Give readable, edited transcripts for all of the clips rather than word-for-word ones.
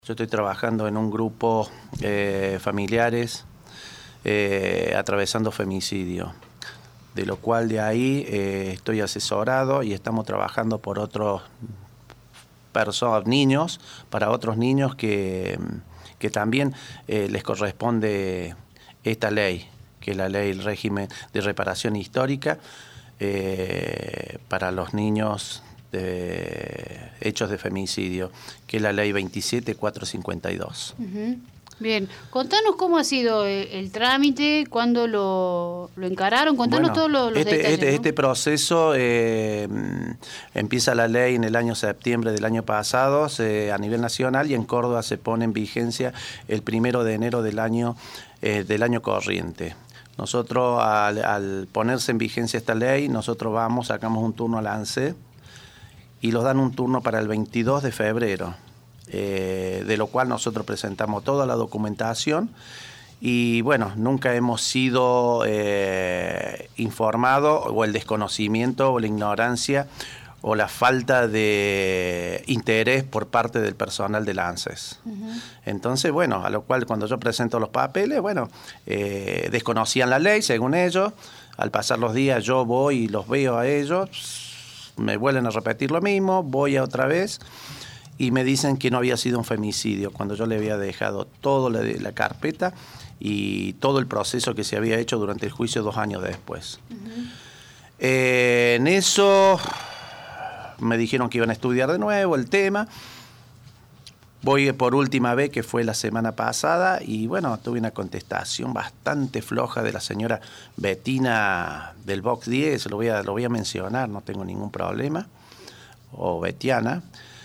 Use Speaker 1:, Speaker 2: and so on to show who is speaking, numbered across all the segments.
Speaker 1: Yo estoy trabajando en un grupo familiares atravesando femicidio, de lo cual de ahí estoy asesorado y estamos trabajando por otros niños, para otros niños que también les corresponde esta ley, que es la ley del régimen de reparación histórica para los niños hechos de femicidio, que es la ley 27452.
Speaker 2: Bien, contanos cómo ha sido el trámite, cuándo lo encararon, contanos todos los detalles, ¿no?
Speaker 1: Este proceso empieza la ley en el año septiembre del año pasado a nivel nacional, y en Córdoba se pone en vigencia el 1 de enero del año corriente. Nosotros, al ponerse en vigencia esta ley, nosotros sacamos un turno a la ANSES y los dan un turno para el 22 de febrero. De lo cual nosotros presentamos toda la documentación y bueno, nunca hemos sido informados, o el desconocimiento o la ignorancia o la falta de interés por parte del personal de la ANSES. Entonces, bueno, a lo cual cuando yo presento los papeles, desconocían la ley según ellos. Al pasar los días yo voy y los veo a ellos, me vuelven a repetir lo mismo, voy a otra vez y me dicen que no había sido un femicidio, cuando yo le había dejado toda la carpeta y todo el proceso que se había hecho durante el juicio 2 años después. En eso me dijeron que iban a estudiar de nuevo el tema. Voy por última vez, que fue la semana pasada, y bueno, tuve una contestación bastante floja de la señora Betina del Box 10, lo voy a mencionar, no tengo ningún problema, o Betiana,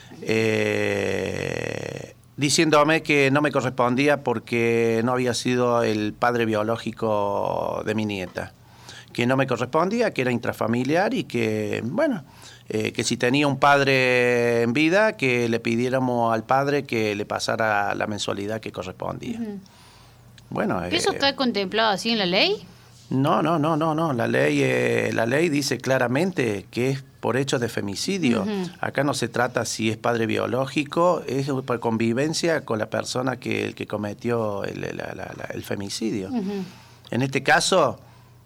Speaker 1: diciéndome que no me correspondía porque no había sido el padre biológico de mi nieta, que no me correspondía, que era intrafamiliar y que, bueno, que si tenía un padre en vida, que le pidiéramos al padre que le pasara la mensualidad que correspondía. Bueno,
Speaker 2: ¿eso está contemplado así en la ley?
Speaker 1: No. La ley dice claramente que es por hechos de femicidio. Acá no se trata si es padre biológico, es por convivencia con la persona el que cometió el femicidio. En este caso,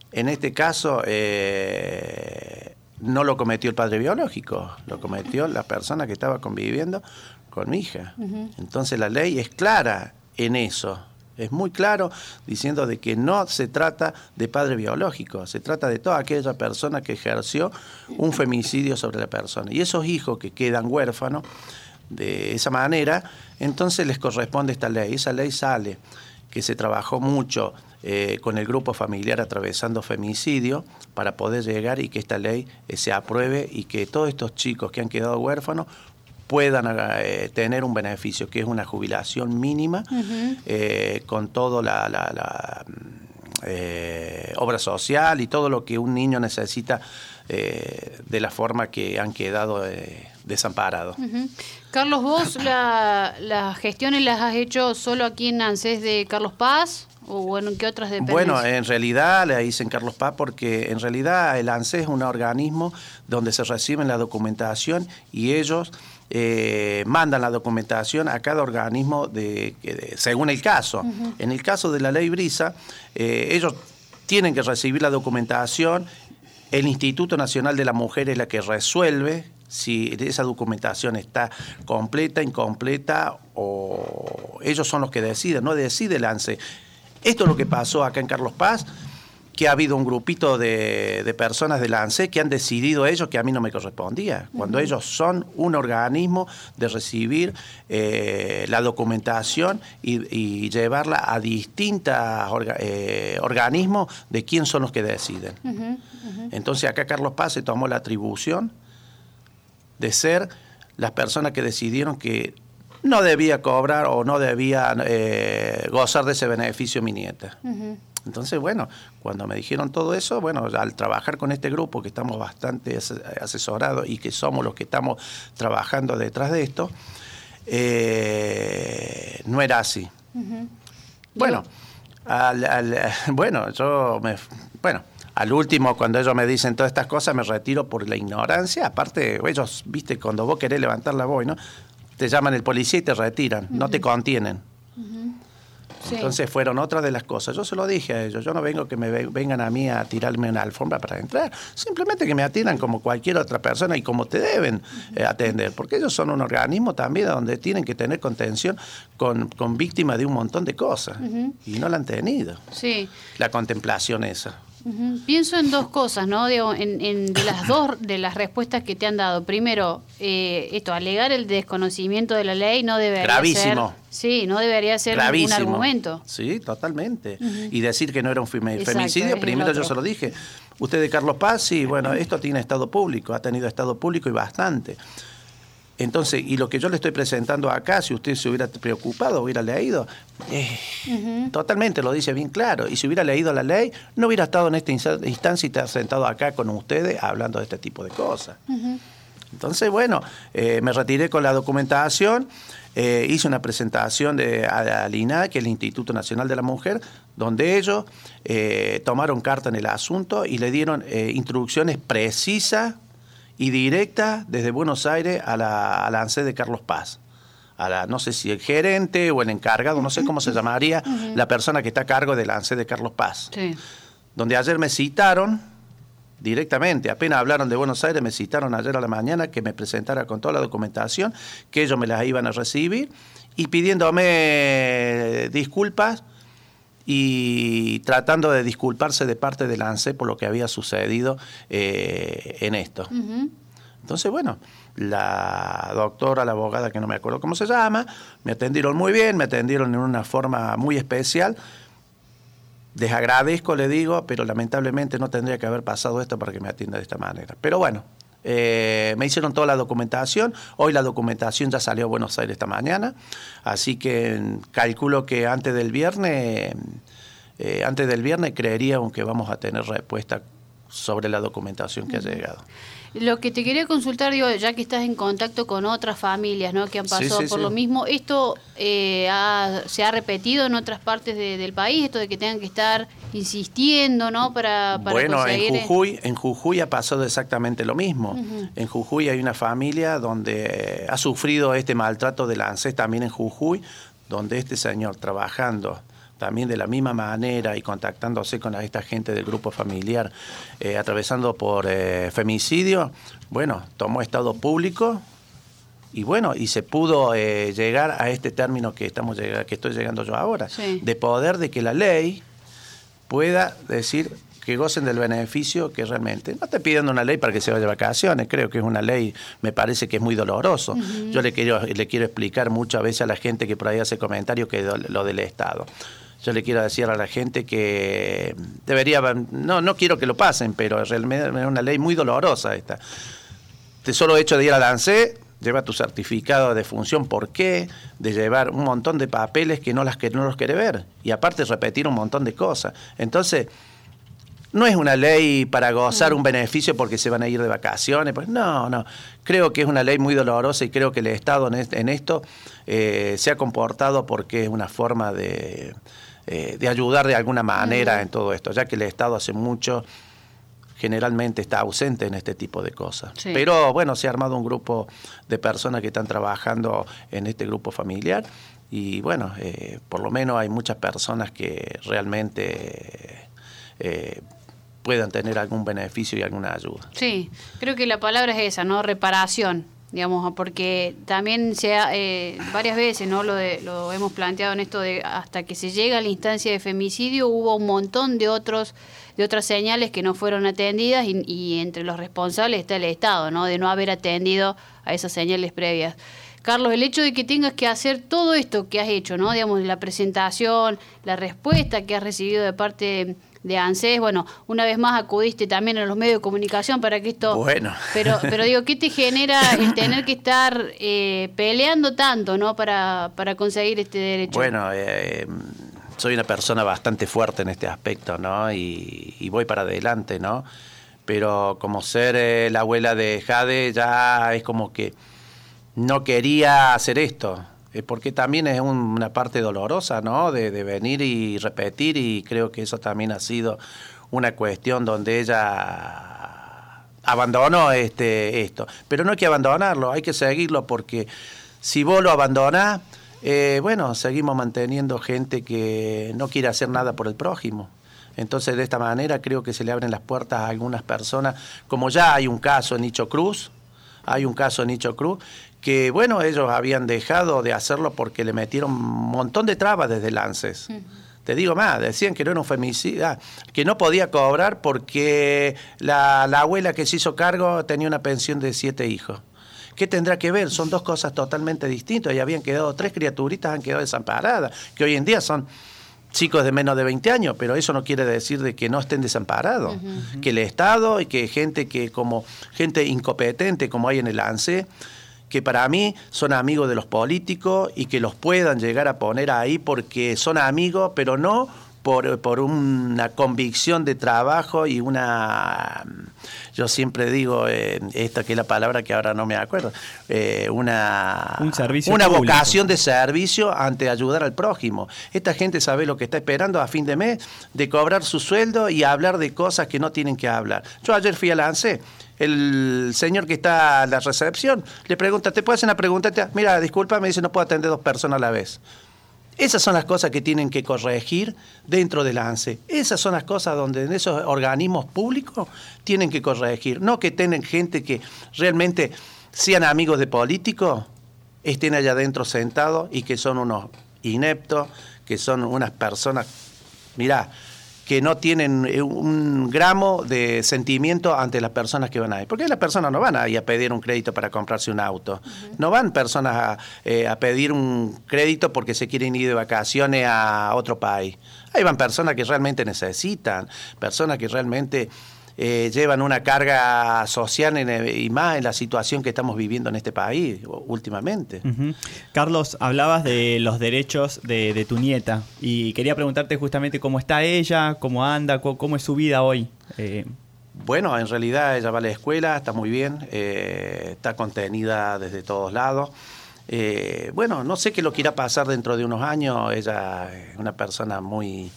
Speaker 1: no lo cometió el padre biológico, lo cometió la persona que estaba conviviendo con mi hija. Entonces la ley es clara en eso, es muy claro, diciendo de que no se trata de padre biológico, se trata de toda aquella persona que ejerció un femicidio sobre la persona. Y esos hijos que quedan huérfanos de esa manera, entonces les corresponde esta ley. Esa ley sale, que se trabajó mucho con el grupo familiar atravesando femicidio para poder llegar y que esta ley se apruebe y que todos estos chicos que han quedado huérfanos puedan tener un beneficio, que es una jubilación mínima, con todo la obra social y todo lo que un niño necesita de la forma que han quedado desamparados.
Speaker 2: Carlos, vos las gestiones las has hecho solo aquí en ANSES de Carlos Paz, o en qué otras dependencias?
Speaker 1: Bueno, en realidad la hice en Carlos Paz porque en realidad el ANSES es un organismo donde se reciben la documentación y ellos mandan la documentación a cada organismo según el caso. En el caso de la ley Brisa, ellos tienen que recibir la documentación. El Instituto Nacional de la Mujer es la que resuelve si esa documentación está completa, incompleta, o ellos son los que deciden, no decide el ANSES. Esto es lo que pasó acá en Carlos Paz, que ha habido un grupito de personas del ANSES que han decidido ellos que a mí no me correspondía, cuando ellos son un organismo de recibir la documentación y llevarla a distintos organismos de quién son los que deciden. Entonces acá Carlos Paz se tomó la atribución de ser las personas que decidieron que no debía cobrar o no debía gozar de ese beneficio mi nieta. Entonces, bueno, cuando me dijeron todo eso, bueno, al trabajar con este grupo, que estamos bastante asesorados y que somos los que estamos trabajando detrás de esto, no era así. Bueno, al último, cuando ellos me dicen todas estas cosas, me retiro por la ignorancia. Aparte, ellos, viste, cuando vos querés levantar la voz, ¿no? te llaman el policía y te retiran, no te contienen.
Speaker 2: Sí.
Speaker 1: Entonces fueron otras de las cosas. Yo se lo dije a ellos, yo no vengo que me vengan a mí a tirarme una alfombra para entrar, simplemente que me atiendan como cualquier otra persona y como te deben atender, porque ellos son un organismo también donde tienen que tener contención con víctimas de un montón de cosas, y no la han tenido.
Speaker 2: Sí.
Speaker 1: La contemplación esa.
Speaker 2: Pienso en dos cosas, ¿no? Digo, de las dos de las respuestas que te han dado. Primero, esto, alegar el desconocimiento de la ley no debería
Speaker 1: Gravísimo.
Speaker 2: ser... Sí, no debería ser
Speaker 1: Gravísimo.
Speaker 2: un argumento.
Speaker 1: Sí, totalmente. Y decir que no era un
Speaker 2: Exacto,
Speaker 1: femicidio,
Speaker 2: es
Speaker 1: primero
Speaker 2: el otro.
Speaker 1: yo se lo dije. Usted de Carlos Paz, sí, bueno, esto tiene estado público, ha tenido estado público y bastante. Entonces, y lo que yo le estoy presentando acá, si usted se hubiera preocupado, hubiera leído, totalmente lo dice bien claro. Y si hubiera leído la ley, no hubiera estado en esta instancia y estar sentado acá con ustedes hablando de este tipo de cosas. Entonces, bueno, me retiré con la documentación, hice una presentación al INAH, que es el Instituto Nacional de la Mujer, donde ellos tomaron carta en el asunto y le dieron instrucciones precisas y directa desde Buenos Aires a la ANSES de Carlos Paz. No sé si el gerente o el encargado, no sé cómo se llamaría, la persona que está a cargo de la ANSES de Carlos Paz.
Speaker 2: Sí.
Speaker 1: Donde ayer me citaron directamente, apenas hablaron de Buenos Aires, me citaron ayer a la mañana que me presentara con toda la documentación, que ellos me las iban a recibir, y pidiéndome disculpas y tratando de disculparse de parte de la ANSES por lo que había sucedido en esto. Entonces, bueno, la doctora, la abogada, que no me acuerdo cómo se llama, me atendieron muy bien, me atendieron en una forma muy especial. Les agradezco, le digo, pero lamentablemente no tendría que haber pasado esto para que me atienda de esta manera. Pero bueno, me hicieron toda la documentación. Hoy la documentación ya salió a Buenos Aires esta mañana, así que calculo que antes del viernes creería que vamos a tener respuesta sobre la documentación que ha llegado.
Speaker 2: Lo que te quería consultar, digo, ya que estás en contacto con otras familias, ¿no?, que han pasado por lo mismo, ¿esto se ha repetido en otras partes del país, esto de que tengan que estar insistiendo, ¿no?, para
Speaker 1: bueno,
Speaker 2: conseguir...
Speaker 1: en Jujuy ha pasado exactamente lo mismo. En Jujuy hay una familia donde ha sufrido este maltrato de la ANSES también en Jujuy, donde este señor trabajando también de la misma manera y contactándose con esta gente del grupo familiar, atravesando por femicidio, bueno, tomó estado público y bueno, y se pudo llegar a este término que estoy llegando yo ahora,
Speaker 2: Sí.
Speaker 1: de poder de que la ley pueda decir que gocen del beneficio que realmente... No estoy pidiendo una ley para que se vaya de vacaciones, creo que es una ley, me parece que es muy doloroso. Yo le quiero explicar muchas veces a la gente que por ahí hace comentarios que lo del Estado. Yo le quiero decir a la gente que debería, no quiero que lo pasen, pero realmente es una ley muy dolorosa esta. De solo hecho de ir a la ANSES, lleva tu certificado de función, ¿por qué? De llevar un montón de papeles que no los quiere ver. Y aparte repetir un montón de cosas. Entonces, no es una ley para gozar un beneficio porque se van a ir de vacaciones. Pues no. Creo que es una ley muy dolorosa y creo que el Estado en esto se ha comportado porque es una forma de ayudar de alguna manera en todo esto, ya que el Estado hace mucho, generalmente está ausente en este tipo de cosas.
Speaker 2: Sí.
Speaker 1: Pero bueno, se ha armado un grupo de personas que están trabajando en este grupo familiar y bueno, por lo menos hay muchas personas que realmente puedan tener algún beneficio y alguna ayuda.
Speaker 2: Sí, creo que la palabra es esa, ¿no?, reparación, digamos, porque también varias veces, ¿no?, lo hemos planteado en esto de hasta que se llega a la instancia de femicidio hubo un montón de otras señales que no fueron atendidas y entre los responsables está el Estado, ¿no?, de no haber atendido a esas señales previas. Carlos, el hecho de que tengas que hacer todo esto que has hecho, ¿no?, digamos, la presentación, la respuesta que has recibido de parte de ANSES, bueno, una vez más acudiste también a los medios de comunicación para que esto...
Speaker 1: Bueno.
Speaker 2: Pero digo, ¿qué te genera el tener que estar peleando tanto, ¿no?, para conseguir este derecho?
Speaker 1: Bueno, soy una persona bastante fuerte en este aspecto, ¿no? Y voy para adelante, ¿no? Pero como ser la abuela de Jade ya es como que no quería hacer esto. Porque también es una parte dolorosa, ¿no?, de venir y repetir, y creo que eso también ha sido una cuestión donde ella abandonó esto. Pero no hay que abandonarlo, hay que seguirlo porque Si vos lo abandonás, bueno, seguimos manteniendo gente que no quiere hacer nada por el prójimo. Entonces, de esta manera creo que se le abren las puertas a algunas personas, como ya hay un caso en Nicho Cruz, que bueno, ellos habían dejado de hacerlo porque le metieron un montón de trabas desde el ANSES. Te digo más, decían que no era un femicidio, que no podía cobrar porque la abuela que se hizo cargo tenía una pensión de 7 hijos. ¿Qué tendrá que ver? Son dos cosas totalmente distintas y habían quedado 3 criaturitas, han quedado desamparadas, que hoy en día son chicos de menos de 20 años, pero eso no quiere decir de que no estén desamparados. Que el Estado y que gente incompetente como hay en el ANSES, que para mí son amigos de los políticos y que los puedan llegar a poner ahí porque son amigos, pero no por una convicción de trabajo y yo siempre digo, esta que es la palabra que ahora no me acuerdo,
Speaker 3: un servicio
Speaker 1: una
Speaker 3: público.
Speaker 1: Vocación de servicio ante ayudar al prójimo. Esta gente sabe lo que está esperando a fin de mes, de cobrar su sueldo y hablar de cosas que no tienen que hablar. Yo ayer fui al ANSES, el señor que está en la recepción le pregunta, ¿te puedo hacer una pregunta? Mira, disculpa, me dice, no puedo atender 2 personas a la vez. Esas son las cosas que tienen que corregir dentro del ANSES. Esas son las cosas donde en esos organismos públicos tienen que corregir. No que tengan gente que realmente sean amigos de políticos, estén allá adentro sentados y que son unos ineptos, que son unas personas, mirá, que no tienen un gramo de sentimiento ante las personas que van ahí. Porque las personas no van ahí a pedir un crédito para comprarse un auto. No van personas a pedir un crédito porque se quieren ir de vacaciones a otro país. Ahí van personas que realmente necesitan, personas que realmente llevan una carga social y más en la situación que estamos viviendo en este país últimamente.
Speaker 3: Carlos, hablabas de los derechos de tu nieta y quería preguntarte justamente cómo está ella, cómo anda, cómo es su vida hoy.
Speaker 1: Bueno, en realidad ella va a la escuela, está muy bien, está contenida desde todos lados. Bueno, no sé qué lo que irá a pasar dentro de unos años. Ella es una persona muy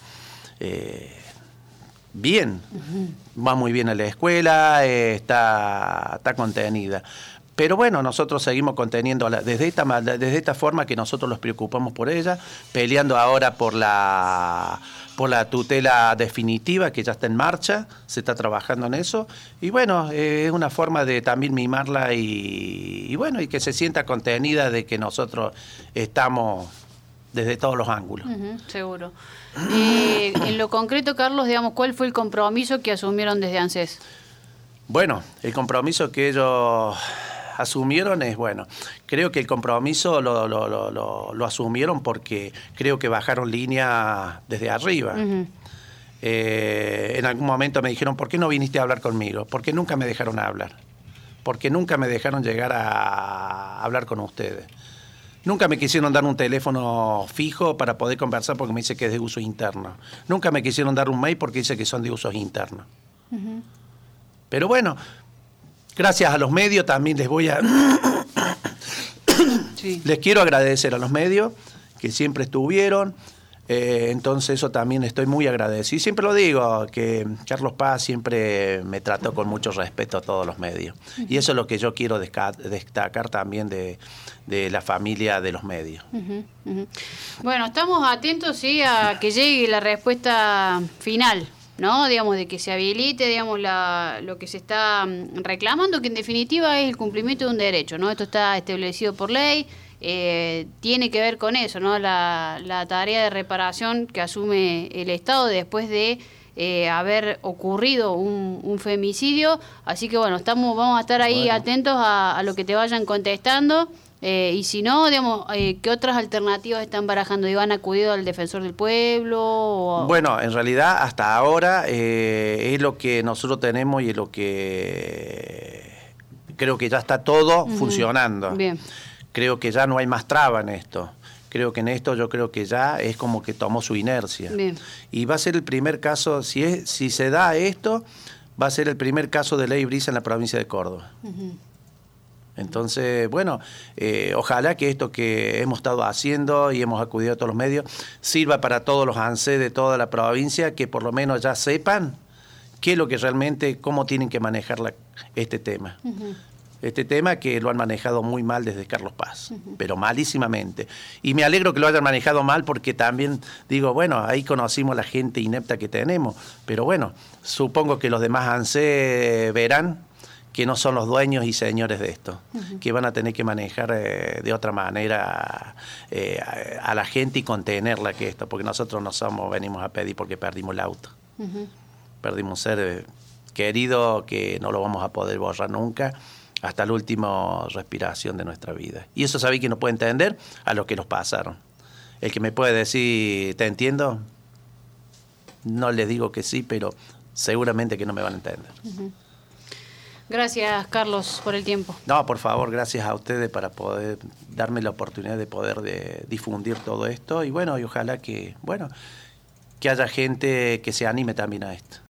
Speaker 1: bien, va muy bien a la escuela, está contenida. Pero bueno, nosotros seguimos conteniendo desde esta forma que nosotros los preocupamos por ella, peleando ahora por la tutela definitiva que ya está en marcha, se está trabajando en eso, y bueno, es una forma de también mimarla y bueno, y que se sienta contenida de que nosotros estamos desde todos los ángulos.
Speaker 2: Seguro. En lo concreto, Carlos, digamos, ¿cuál fue el compromiso que asumieron desde ANSES?
Speaker 1: Bueno, el compromiso que ellos asumieron es, bueno, creo que el compromiso lo asumieron porque creo que bajaron línea desde arriba. En algún momento me dijeron, ¿por qué no viniste a hablar conmigo? Porque nunca me dejaron hablar. Porque nunca me dejaron llegar a hablar con ustedes. Nunca me quisieron dar un teléfono fijo para poder conversar porque me dice que es de uso interno. Nunca me quisieron dar un mail porque dice que son de usos internos. Pero bueno, gracias a los medios también les voy a... Les quiero agradecer a los medios que siempre estuvieron. Entonces eso también estoy muy agradecido. Y siempre lo digo, que Carlos Paz siempre me trató con mucho respeto a todos los medios. Y eso es lo que yo quiero destacar también de la familia de los medios.
Speaker 2: Bueno, estamos atentos, sí, a que llegue la respuesta final, ¿no? Digamos, de que se habilite, digamos, lo que se está reclamando, que en definitiva es el cumplimiento de un derecho, ¿no? Esto está establecido por ley. Tiene que ver con eso, ¿no? La tarea de reparación que asume el Estado después de haber ocurrido un femicidio. Así que bueno, vamos a estar ahí atentos a lo que te vayan contestando. Y si no, digamos, ¿qué otras alternativas están barajando? ¿Han acudido al defensor del pueblo?
Speaker 1: Bueno, en realidad hasta ahora es lo que nosotros tenemos y es lo que creo que ya está todo funcionando. Bien. Creo que ya no hay más traba en esto. Creo que en esto yo creo que ya es como que tomó su inercia. Bien. Y va a ser el primer caso, si se da esto, va a ser el primer caso de ley Brisa en la provincia de Córdoba. Entonces, bueno, ojalá que esto que hemos estado haciendo y hemos acudido a todos los medios sirva para todos los ANSES de toda la provincia, que por lo menos ya sepan qué es lo que realmente, cómo tienen que manejar este tema. este tema que lo han manejado muy mal desde Carlos Paz, pero malísimamente. Y me alegro que lo hayan manejado mal porque también digo, bueno, ahí conocimos la gente inepta que tenemos, pero bueno, supongo que los demás ANSES verán que no son los dueños y señores de esto, que van a tener que manejar de otra manera a la gente y contenerla que esto, porque nosotros no somos, venimos a pedir porque perdimos el auto. Perdimos un ser querido que no lo vamos a poder borrar nunca hasta la última respiración de nuestra vida. Y eso sabéis que no puede entender a los que nos pasaron. El que me puede decir, ¿te entiendo? No les digo que sí, pero seguramente que no me van a entender.
Speaker 2: Gracias, Carlos, por el tiempo.
Speaker 1: No, por favor, gracias a ustedes para poder darme la oportunidad de poder difundir todo esto. Y bueno, y ojalá que haya gente que se anime también a esto.